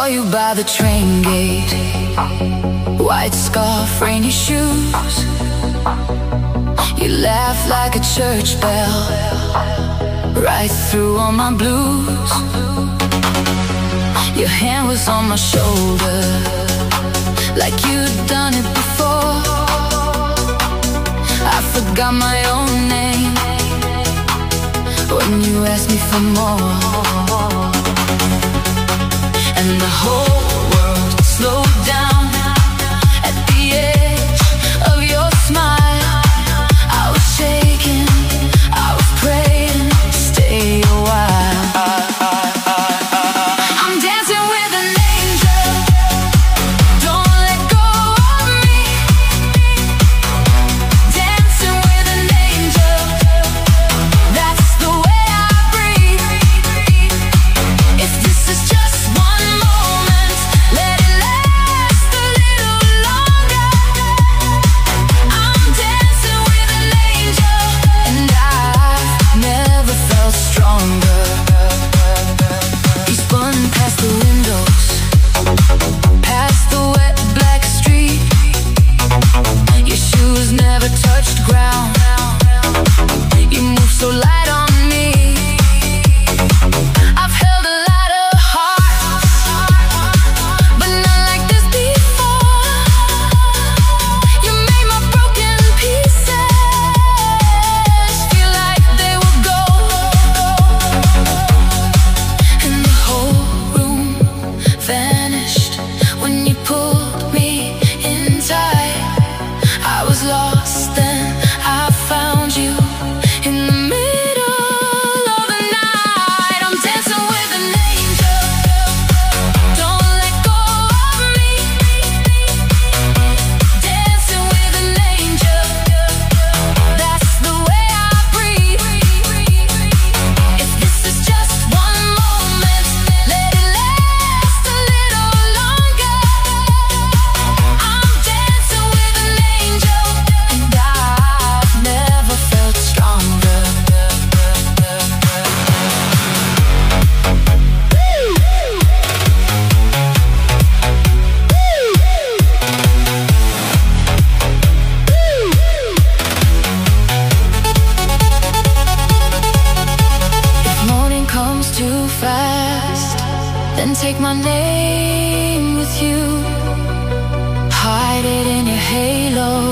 Saw you by the train gate, white scarf, rainy shoes. You laughed like a church bell, right through all my blues. Your hand was on my shoulder, like you'd done it before. I forgot my own name when you asked me for more. And the whole world slowed down at the edge of your smile. I was shaking, I was praying, stay a while. I'm dancing with an angel, don't let go of me. Dancing with an angel, that's the way I breathe. If this is just one moment, let it last a little longer. I'm dancing with an angel, and I've never felt stronger. You spun past the windows, past the wet black street. Your shoes never touched ground. You move so light on me. I've held a lot of hearts, but not like this before. You made my broken pieces feel like they were gold. And the whole room vanished when you pulled me in tight. I was lost, then I found you in the middle of the night. I'm dancing with an angel, don't let go of me. Dancing with an angel, that's the way I breathe. If this is just one moment, let it last a little longer. I'm dancing with an angel, and I've never felt stronger. If morning comes too fast, then take my name with you. Hide it in your halo,